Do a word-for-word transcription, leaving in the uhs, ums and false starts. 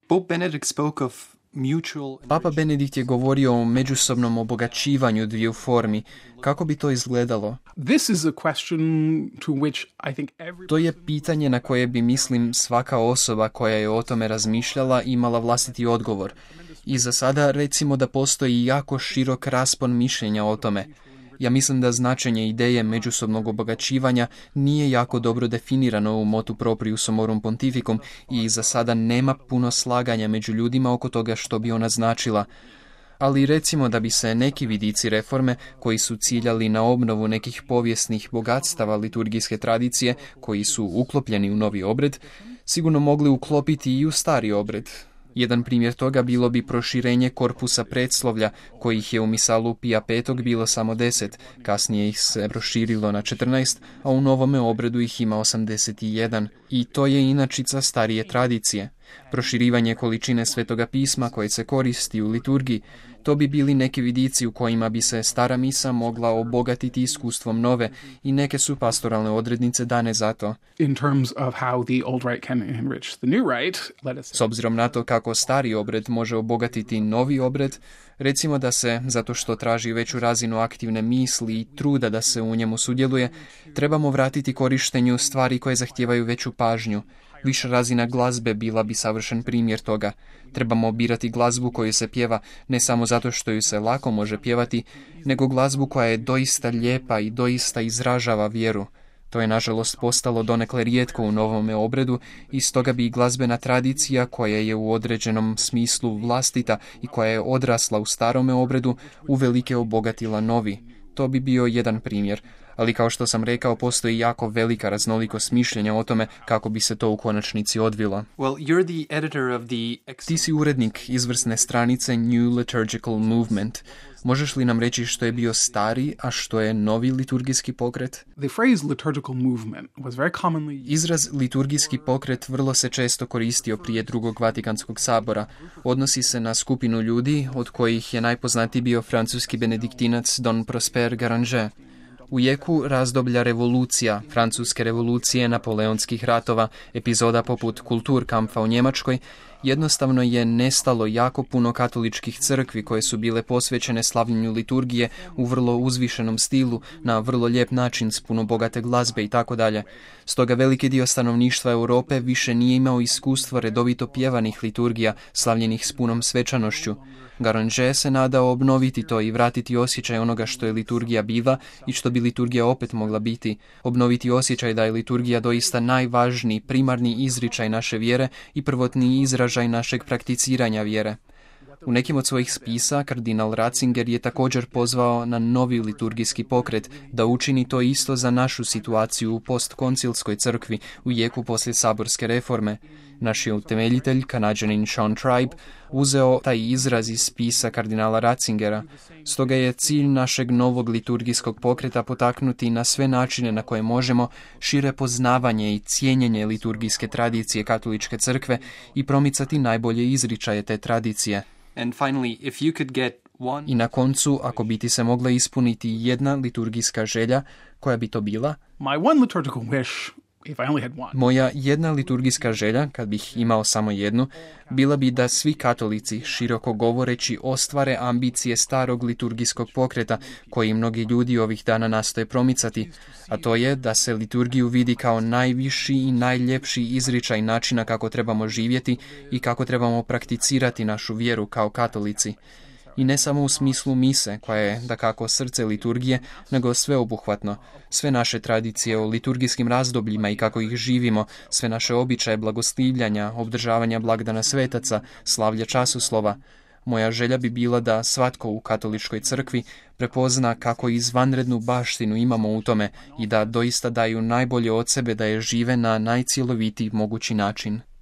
Pope Benedict spoke of mutual... Papa Benedikt je govorio o međusobnom obogaćivanju dviju formi. Kako bi to izgledalo? This is a question to which I think every... To je pitanje na koje bi, mislim, svaka osoba koja je o tome razmišljala imala vlastiti odgovor. I za sada recimo da postoji jako širok raspon mišljenja o tome. Ja mislim da značenje ideje međusobnog obogaćivanja nije jako dobro definirano u motu proprio sumorum pontificum i za sada nema puno slaganja među ljudima oko toga što bi ona značila. Ali recimo da bi se neki vidici reforme koji su ciljali na obnovu nekih povijesnih bogatstava liturgijske tradicije koji su uklopljeni u novi obred, sigurno mogli uklopiti i u stari obred. Jedan primjer toga bilo bi proširenje korpusa predslovlja, kojih je u misalu Pija petog bilo samo deset, kasnije ih se proširilo na četrnaest, a u novome obredu ih ima osamdeset jedan. I to je inačica starije tradicije. Proširivanje količine Svetoga pisma koje se koristi u liturgiji, to bi bili neki vidici u kojima bi se stara misa mogla obogatiti iskustvom nove i neke su pastoralne odrednice dane za to. In terms of how the old rite can enrich the new rite, let us... S obzirom na to kako stari obred može obogatiti novi obred, recimo da se, zato što traži veću razinu aktivne misli i truda da se u njemu sudjeluje, trebamo vratiti korištenju stvari koje zahtijevaju veću pažnju. Viša razina glazbe bila bi savršen primjer toga. Trebamo birati glazbu koju se pjeva ne samo zato što ju se lako može pjevati, nego glazbu koja je doista lijepa i doista izražava vjeru. To je nažalost postalo donekle rijetko u novome obredu i stoga bi glazbena tradicija koja je u određenom smislu vlastita i koja je odrasla u starome obredu uvelike obogatila novi. To bi bio jedan primjer. Ali kao što sam rekao, postoji jako velika raznolikost mišljenja o tome kako bi se to u konačnici odvilo. Well, you're the editor of the... Ti si urednik izvrsne stranice New Liturgical Movement. Možeš li nam reći što je bio stari, a što je novi liturgijski pokret? The phrase liturgical movement was very commonly... Izraz liturgijski pokret vrlo se često koristio prije drugog Vatikanskog sabora. Odnosi se na skupinu ljudi, od kojih je najpoznatiji bio francuski benediktinac Don Prosper Garanger. U jeku razdoblja revolucija, francuske revolucije, napoleonskih ratova, epizoda poput Kulturkampfa u Njemačkoj, jednostavno je nestalo jako puno katoličkih crkvi koje su bile posvećene slavljenju liturgije u vrlo uzvišenom stilu, na vrlo lijep način s puno bogate glazbe i tako dalje. Stoga veliki dio stanovništva Europe više nije imao iskustvo redovito pjevanih liturgija, slavljenih s punom svečanošću. Garanger se nadao obnoviti to i vratiti osjećaj onoga što je liturgija bila i što bi liturgija opet mogla biti. Obnoviti osjećaj da je liturgija doista najvažniji, primarni izričaj naše vjere i prvotni izražaj našeg prakticiranja vjere. U nekim od svojih spisa kardinal Ratzinger je također pozvao na novi liturgijski pokret da učini to isto za našu situaciju u postkoncilskoj crkvi u jeku poslije saborske reforme. Naš je utemeljitelj, Kanađanin Sean Tribe, uzeo taj izraz iz spisa kardinala Ratzingera. Stoga je cilj našeg novog liturgijskog pokreta potaknuti na sve načine na koje možemo šire poznavanje i cijenjenje liturgijske tradicije katoličke crkve i promicati najbolje izričaje te tradicije. And finally, if you could get one... I na koncu, ako bi ti se mogla ispuniti jedna liturgijska želja, koja bi to bila? My one liturgical wish, if I only had one. Moja jedna liturgijska želja, kad bih imao samo jednu, bila bi da svi katolici, široko govoreći, ostvare ambicije starog liturgijskog pokreta koji mnogi ljudi ovih dana nastoje promicati, a to je da se liturgiju vidi kao najviši i najljepši izričaj načina kako trebamo živjeti i kako trebamo prakticirati našu vjeru kao katolici. I ne samo u smislu mise, koja je dakako srce liturgije, nego sveobuhvatno. Sve naše tradicije o liturgijskim razdobljima i kako ih živimo, sve naše običaje blagoslivljanja, obdržavanja blagdana svetaca, slavlja časoslova. Moja želja bi bila da svatko u katoličkoj crkvi prepozna kako izvanrednu baštinu imamo u tome i da doista daju najbolje od sebe da je žive na najcjelovitiji mogući način.